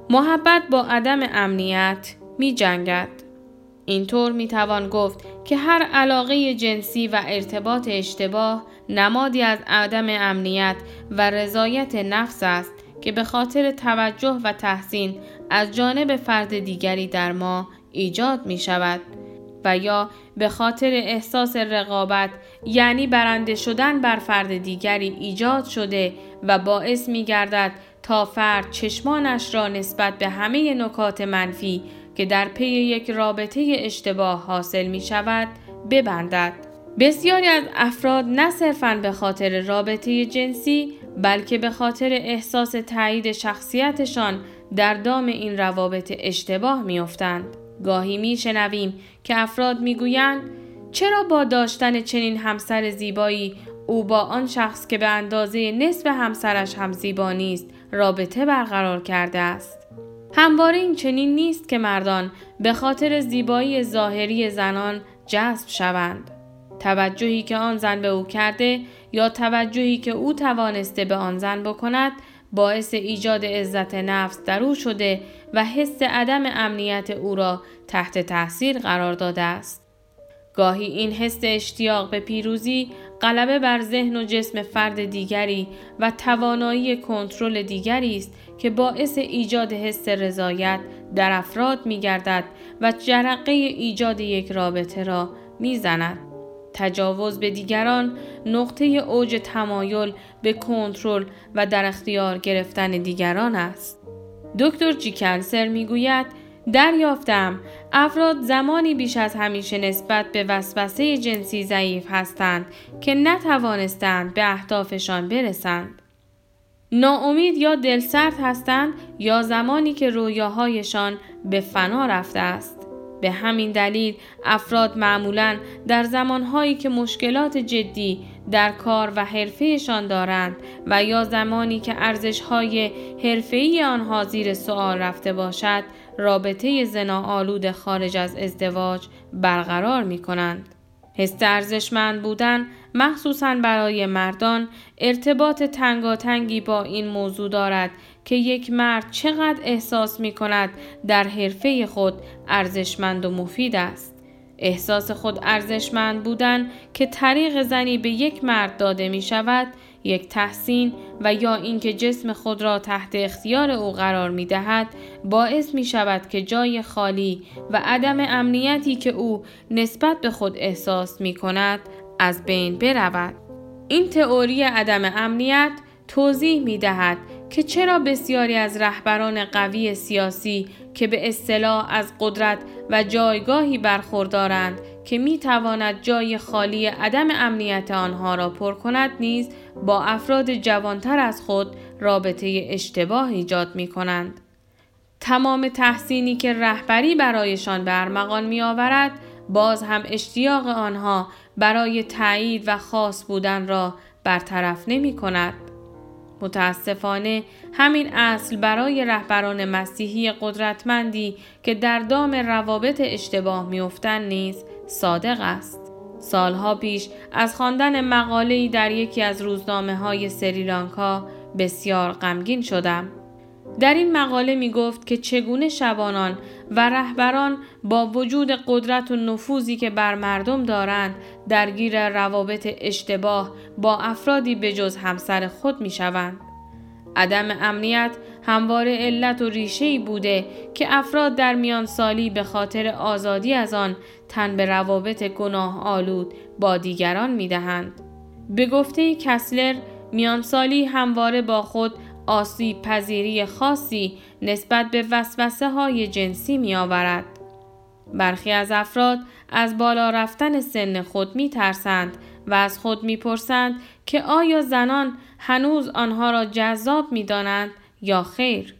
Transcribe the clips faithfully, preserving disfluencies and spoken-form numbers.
محبت با عدم امنیت می جنگد. اینطور می توان گفت که هر علاقه جنسی و ارتباط اشتباه نمادی از عدم امنیت و رضایت نفس است که به خاطر توجه و تحسین از جانب فرد دیگری در ما ایجاد می شود و یا به خاطر احساس رقابت، یعنی برنده شدن بر فرد دیگری ایجاد شده و باعث می گردد تا فرد چشمانش را نسبت به همه نکات منفی که در پی یک رابطه اشتباه حاصل می شود ببندد. بسیاری از افراد نه صرفاً به خاطر رابطه جنسی بلکه به خاطر احساس تایید شخصیتشان در دام این روابط اشتباه می افتند. گاهی می شنویم که افراد می گویند چرا با داشتن چنین همسر زیبایی او با آن شخص که به اندازه نصف همسرش هم زیبا نیست رابطه برقرار کرده است. همواره این چنین نیست که مردان به خاطر زیبایی ظاهری زنان جذب شوند. توجهی که آن زن به او کرده یا توجهی که او توانسته به آن زن بکند باعث ایجاد عزت نفس در او شده و حس عدم امنیت او را تحت تاثیر قرار داده است. گاهی این حس اشتیاق به پیروزی، غلبه بر ذهن و جسم فرد دیگری و توانایی کنترل دیگری است که باعث ایجاد حس رضایت در افراد می‌گردد و جرقه ایجاد یک رابطه را می‌زند. تجاوز به دیگران نقطه اوج تمایل به کنترل و در اختیار گرفتن دیگران است. دکتر جیکنسر میگوید دریافتم افراد زمانی بیش از همیشه نسبت به وسوسه جنسی ضعیف هستند که نتوانستند به اهدافشان برسند. ناامید یا دلسرد هستند یا زمانی که رویاهایشان به فنا رفته است. به همین دلیل افراد معمولاً در زمانهایی که مشکلات جدی در کار و حرفه‌شان دارند و یا زمانی که ارزش‌های حرفه‌ای آنها زیر سوال رفته باشد، رابطه زناآلود خارج از ازدواج برقرار می‌کنند. حس ارزشمند بودن، مخصوصاً برای مردان، ارتباط تنگاتنگی با این موضوع دارد که یک مرد چقدر احساس می کند در حرفه خود ارزشمند و مفید است. احساس خود ارزشمند بودن که طریق زنی به یک مرد داده می شود، یک تحسین و یا اینکه جسم خود را تحت اختیار او قرار می دهد، باعث می شود که جای خالی و عدم امنیتی که او نسبت به خود احساس می کند از بین برود. این تئوری عدم امنیت توضیح می دهد که چرا بسیاری از رهبران قوی سیاسی که به اصطلاح از قدرت و جایگاهی برخوردارند که می تواند جای خالی عدم امنیت آنها را پر کند نیز با افراد جوانتر از خود رابطه اشتباه ایجاد می کنند. تمام تحسینی که رهبری برایشان به ارمغان می آورد باز هم اشتیاق آنها برای تایید و خاص بودن را برطرف نمی کند. متاسفانه همین اصل برای رهبران مسیحی قدرتمندی که در دام روابط اشتباه می‌افتند نیز صادق است. سالها پیش از خواندن مقاله‌ای در یکی از روزنامه‌های سریلانکا بسیار غمگین شدم. در این مقاله می گفت که چگونه شبانان و رهبران با وجود قدرت و نفوذی که بر مردم دارند درگیر روابط اشتباه با افرادی بجز همسر خود می شوند. عدم امنیت همواره علت و ریشه‌ای بوده که افراد در میان سالی به خاطر آزادی از آن تن به روابط گناه آلود با دیگران می دهند. به گفته کسلر میان سالی همواره با خود آسیب پذیری خاصی نسبت به وسوسه های جنسی می آورد. برخی از افراد از بالا رفتن سن خود می ترسند و از خود می پرسند که آیا زنان هنوز آنها را جذاب می دانند یا خیر.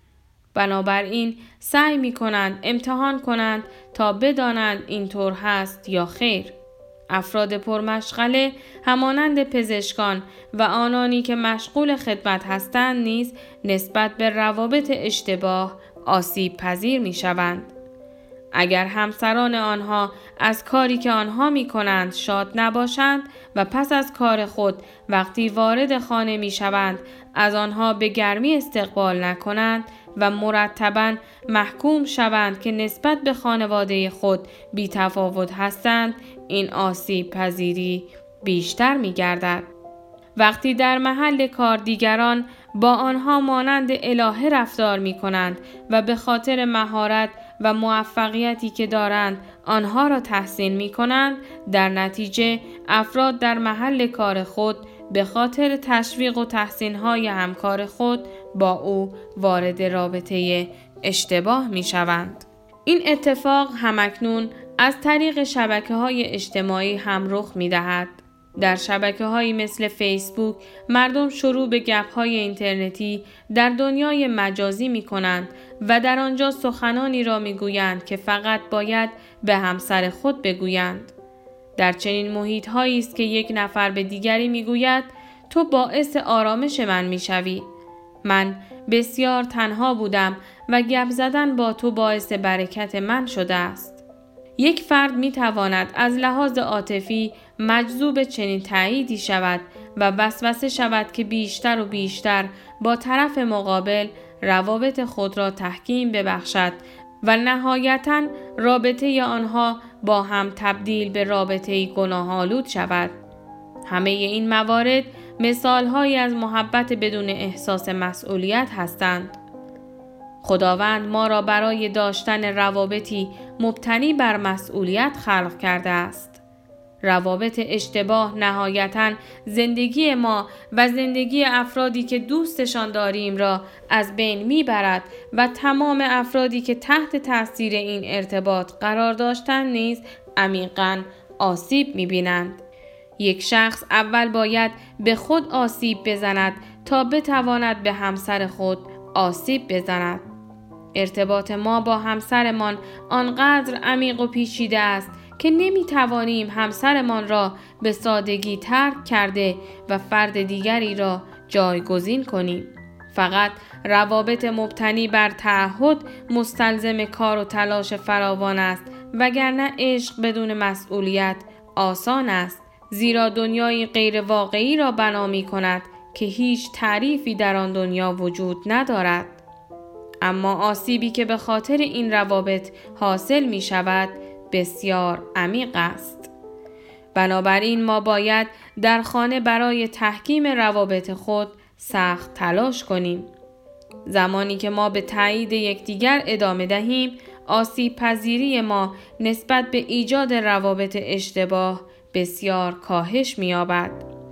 بنابراین سعی می کنند امتحان کنند تا بدانند اینطور هست یا خیر. افراد پرمشغله همانند پزشکان و آنانی که مشغول خدمت هستند نیز نسبت به روابط اشتباه آسیب پذیر می شوند. اگر همسران آنها از کاری که آنها می کنند شاد نباشند و پس از کار خود وقتی وارد خانه می شوند از آنها به گرمی استقبال نکنند، و مرتباً محکوم شوند که نسبت به خانواده خود بی‌تفاوت هستند، این آسیب پذیری بیشتر می گردد. وقتی در محل کار دیگران با آنها مانند الهه رفتار می کنند و به خاطر مهارت و موفقیتی که دارند آنها را تحسین می کنند، در نتیجه افراد در محل کار خود به خاطر تشویق و تحسین‌های همکار خود با او وارد رابطه اشتباه می شوند. این اتفاق همکنون از طریق شبکه‌های اجتماعی هم رخ می دهد. در شبکه‌هایی مثل فیسبوک مردم شروع به گپ‌های اینترنتی در دنیای مجازی می‌کنند و در آنجا سخنانی را می‌گویند که فقط باید به همسر خود بگویند. در چنین محیط‌هایی است که یک نفر به دیگری می‌گوید تو باعث آرامش من می‌شوی. من بسیار تنها بودم و گپ زدن با تو باعث برکت من شده است. یک فرد می تواند از لحاظ عاطفی مجذوب چنین تأییدی شود و وسوسه شود که بیشتر و بیشتر با طرف مقابل روابط خود را تحکیم ببخشد و نهایتاً رابطه آنها با هم تبدیل به رابطه گناه‌آلود شود. همه این موارد مثالهایی از محبت بدون احساس مسئولیت هستند. خداوند ما را برای داشتن روابطی مبتنی بر مسئولیت خلق کرده است. روابط اشتباه نهایتاً زندگی ما و زندگی افرادی که دوستشان داریم را از بین میبرد و تمام افرادی که تحت تاثیر این ارتباط قرار داشتند نیز عمیقاً آسیب میبینند. یک شخص اول باید به خود آسیب بزند تا بتواند به همسر خود آسیب بزند. ارتباط ما با همسرمان آنقدر عمیق و پیچیده است که نمیتوانیم همسرمان را به سادگی ترک کرده و فرد دیگری را جایگزین کنیم. فقط روابط مبتنی بر تعهد مستلزم کار و تلاش فراوان است، وگرنه عشق بدون مسئولیت آسان است، زیرا دنیای غیر واقعی را بنا می کند که هیچ تعریفی در آن دنیا وجود ندارد. اما آسیبی که به خاطر این روابط حاصل می شود بسیار عمیق است. بنابراین ما باید در خانه برای تحکیم روابط خود سخت تلاش کنیم. زمانی که ما به تایید یکدیگر ادامه دهیم، آسیب پذیری ما نسبت به ایجاد روابط اشتباه بسیار کاهش می یابد.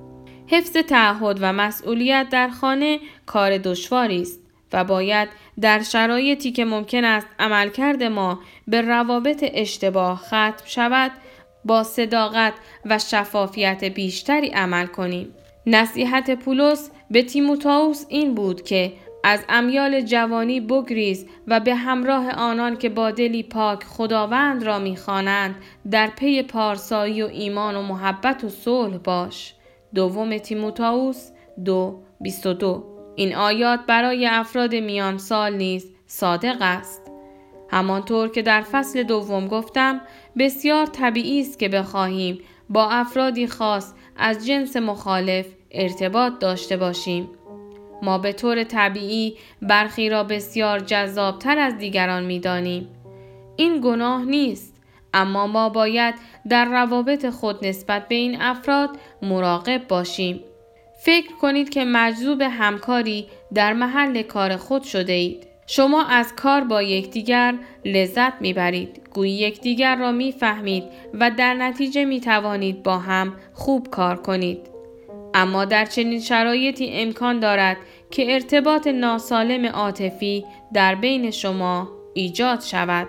حفظ تعهد و مسئولیت در خانه کار دشواری است و باید در شرایطی که ممکن است عملکرد ما به روابط اشتباه ختم شود با صداقت و شفافیت بیشتری عمل کنیم. نصیحت پولس به تیموتائوس این بود که از امیال جوانی بگریز و به همراه آنان که با دلی پاک خداوند را می‌خوانند در پی پارسایی و ایمان و محبت و صلح باش. دوم تیموتائوس دو بیست و دو. این آیات برای افراد میان سال نیز صادق است. همانطور که در فصل دوم گفتم، بسیار طبیعی است که بخواهیم با افرادی خاص از جنس مخالف ارتباط داشته باشیم. ما به طور طبیعی برخی را بسیار جذابتر از دیگران می‌دانیم. این گناه نیست، اما ما باید در روابط خود نسبت به این افراد مراقب باشیم. فکر کنید که مجذوب همکاری در محل کار خود شده اید. شما از کار با یکدیگر لذت میبرید، گویی یکدیگر را میفهمید و در نتیجه میتوانید با هم خوب کار کنید. اما در چنین شرایطی امکان دارد که ارتباط ناسالم عاطفی در بین شما ایجاد شود.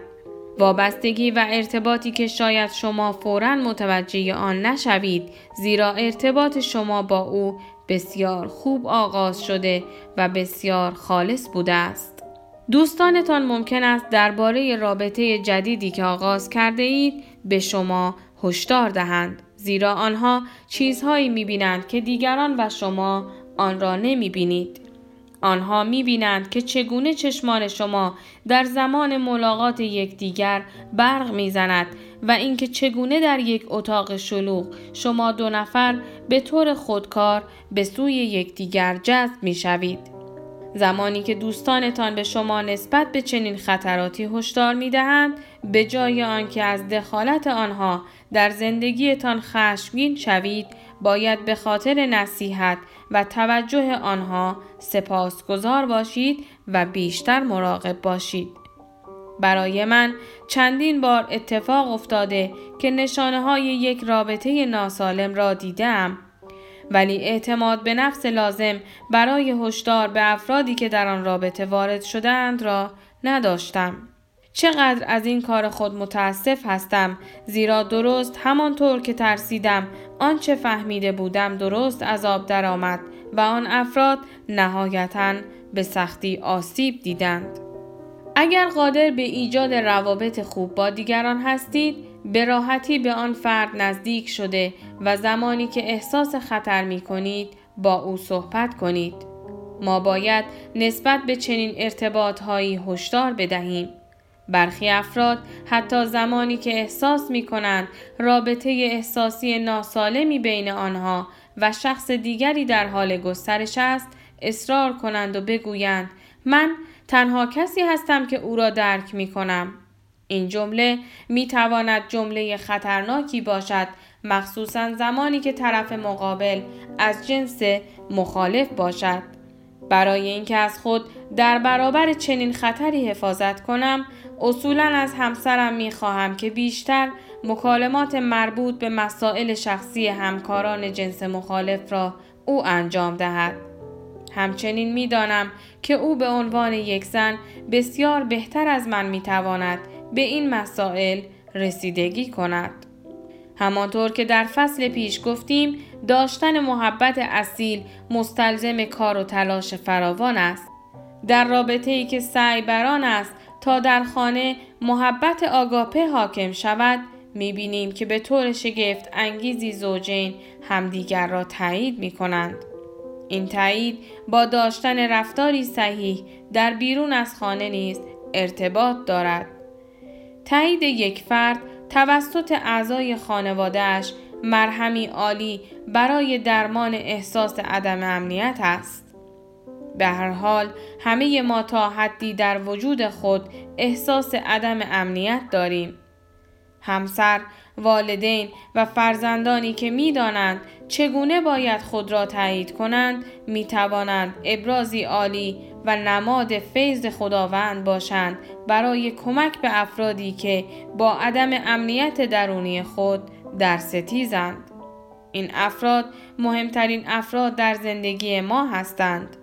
وابستگی و ارتباطی که شاید شما فوراً متوجه آن نشوید، زیرا ارتباط شما با او بسیار خوب آغاز شده و بسیار خالص بوده است. دوستانتان ممکن است درباره رابطه جدیدی که آغاز کرده اید به شما هشدار دهند، زیرا آنها چیزهایی می‌بینند که دیگران و شما آن را نمی‌بینید. آنها می‌بینند که چگونه چشمان شما در زمان ملاقات یکدیگر برق می‌زند و اینکه چگونه در یک اتاق شلوغ شما دو نفر به طور خودکار به سوی یکدیگر جذب می‌شوید. زمانی که دوستانتان به شما نسبت به چنین خطراتی هشدار می‌دهند، به جای آنکه از دخالت آنها در زندگیتان خشمگین شوید، باید به خاطر نصیحت و توجه آنها سپاسگزار باشید و بیشتر مراقب باشید. برای من چندین بار اتفاق افتاده که نشانه‌های یک رابطه ناسالم را دیدم، ولی اعتماد به نفس لازم برای هشدار به افرادی که در آن رابطه وارد شده‌اند را نداشتم. چقدر از این کار خود متاسف هستم، زیرا درست همانطور که ترسیدم آنچه فهمیده بودم درست از آب درآمد و آن افراد نهایتاً به سختی آسیب دیدند. اگر قادر به ایجاد روابط خوب با دیگران هستید، به راحتی به آن فرد نزدیک شده و زمانی که احساس خطر می کنید با او صحبت کنید. ما باید نسبت به چنین ارتباطهایی هشدار بدهیم. برخی افراد حتی زمانی که احساس می کنند رابطه احساسی ناسالمی بین آنها و شخص دیگری در حال گسترش است، اصرار کنند و بگویند من تنها کسی هستم که او را درک می کنم. این جمله می تواند جمله خطرناکی باشد، مخصوصاً زمانی که طرف مقابل از جنس مخالف باشد. برای اینکه از خود در برابر چنین خطری حفاظت کنم، اصولاً از همسرم می خواهم که بیشتر مکالمات مربوط به مسائل شخصی همکاران جنس مخالف را او انجام دهد. همچنین می دانم که او به عنوان یک زن بسیار بهتر از من می تواند به این مسائل رسیدگی کند. همانطور که در فصل پیش گفتیم، داشتن محبت اصیل مستلزم کار و تلاش فراوان است. در رابطه‌ای که سعی بر آن است تا در خانه محبت آگاپه حاکم شود، می‌بینیم که به طور شگفت انگیزی زوجین همدیگر را تایید می‌کنند. این تایید با داشتن رفتاری صحیح در بیرون از خانه نیز ارتباط دارد. تایید یک فرد توسط اعضای خانواده‌اش مرهمی عالی برای درمان احساس عدم امنیت است. به هر حال همه ما تا حدی در وجود خود احساس عدم امنیت داریم. همسر، والدین و فرزندانی که می دانند چگونه باید خود را تایید کنند، می توانند ابرازی عالی و نماد فیض خداوند باشند برای کمک به افرادی که با عدم امنیت درونی خود در ستیزند. این افراد مهمترین افراد در زندگی ما هستند.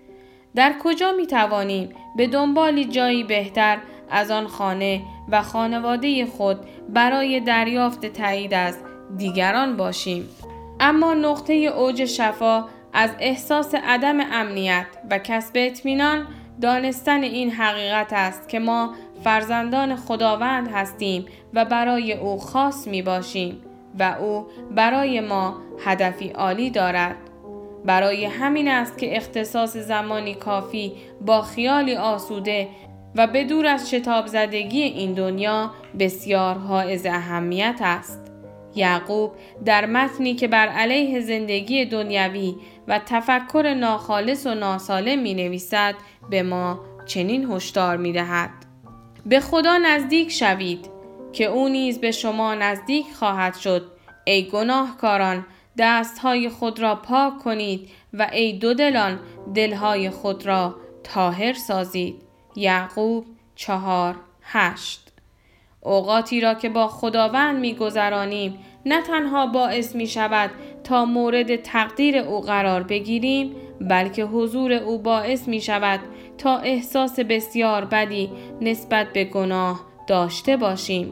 در کجا می توانیم به دنبال جایی بهتر از آن خانه و خانواده خود برای دریافت تایید از دیگران باشیم؟ اما نقطه اوج شفا از احساس عدم امنیت و کسب اطمینان دانستن این حقیقت است که ما فرزندان خداوند هستیم و برای او خاص می باشیم و او برای ما هدفی عالی دارد. برای همین است که اختصاص زمانی کافی با خیالی آسوده و به دور از شتاب زدگی این دنیا بسیار حائز اهمیت است. یعقوب در متنی که بر علیه زندگی دنیوی و تفکر ناخالص و ناسالم می نویسد به ما چنین هشدار می دهد: به خدا نزدیک شوید که او نیز به شما نزدیک خواهد شد. ای گناهکاران، دستهای خود را پاک کنید و ای دو دلان، دلهای خود را طاهر سازید. یعقوب چهار هشت. اوقاتی را که با خداوند می گذرانیم نه تنها باعث می شود تا مورد تقدیر او قرار بگیریم، بلکه حضور او باعث می شود تا احساس بسیار بدی نسبت به گناه داشته باشیم.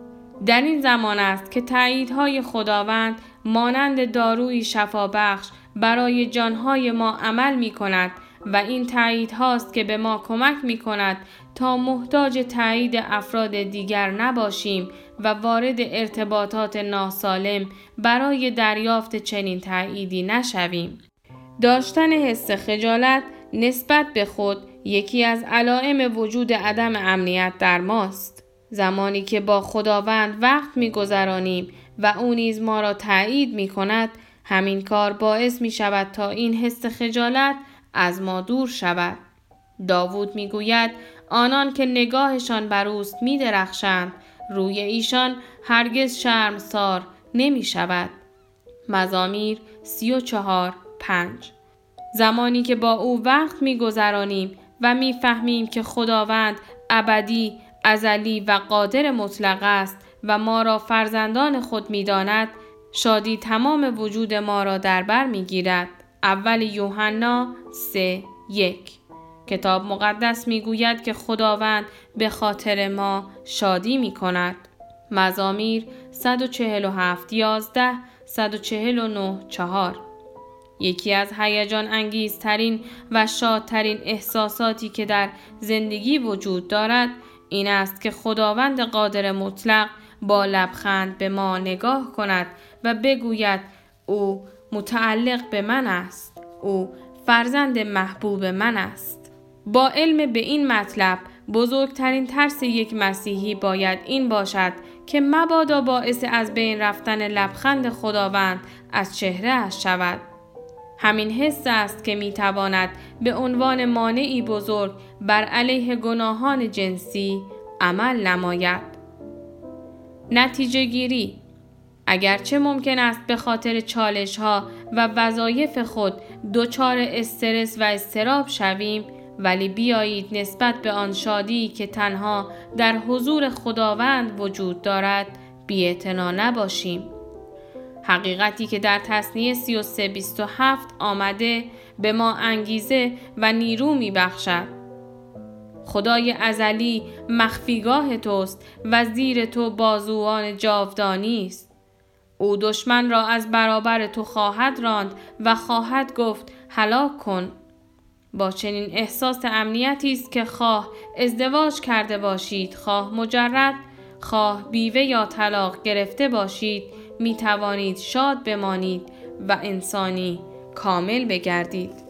در این زمان است که تأییدهای خداوند مانند دارویی شفابخش برای جانهای ما عمل می کند و این تأیید هاست که به ما کمک می کند تا محتاج تأیید افراد دیگر نباشیم و وارد ارتباطات ناسالم برای دریافت چنین تأییدی نشویم. داشتن حس خجالت نسبت به خود یکی از علائم وجود عدم امنیت در ماست. زمانی که با خداوند وقت می گذرانیم و او نیز ما را تأیید می کند، همین کار باعث می شود تا این حس خجالت از ما دور شود. داوود میگوید آنان که نگاهشان بر اوست می درخشند، روی ایشان هرگز شرمسار نمی شود. مزامیر سی و چهار پنج. زمانی که با او وقت می گذرانیم و می فهمیم که خداوند ابدی، ازلی و قادر مطلق است و ما را فرزندان خود می داند، شادی تمام وجود ما را در بر می گیرد. اول یوحنا سه یک. کتاب مقدس می گوید که خداوند به خاطر ما شادی می کند. مزامیر صد و چهل و هفت یازده، صد و چهل و نه چهار. یکی از هیجان انگیزترین و شادترین احساساتی که در زندگی وجود دارد این است که خداوند قادر مطلق با لبخند به ما نگاه کند و بگوید او متعلق به من است، او فرزند محبوب من است. با علم به این مطلب، بزرگترین ترس یک مسیحی باید این باشد که مبادا باعث از بین رفتن لبخند خداوند از چهره‌اش شود. همین حس است که میتواند به عنوان مانعی بزرگ بر علیه گناهان جنسی عمل نماید. نتیجه گیری: اگرچه ممکن است به خاطر چالش ها و وظایف خود دچار استرس و اضطراب شویم، ولی بیایید نسبت به آن شادی که تنها در حضور خداوند وجود دارد بی‌اعتنا نباشیم. حقیقتی که در تثنیه سی و سه بیست و هفت آمده به ما انگیزه و نیرو می بخشد. خدای ازلی مخفیگاه توست و زیر تو بازوان جاودانی است. او دشمن را از برابر تو خواهد راند و خواهد گفت هلاک کن. با چنین احساس امنیتی است که خواه ازدواج کرده باشید، خواه مجرد، خواه بیوه یا طلاق گرفته باشید، می توانید شاد بمانید و انسانی کامل بگردید.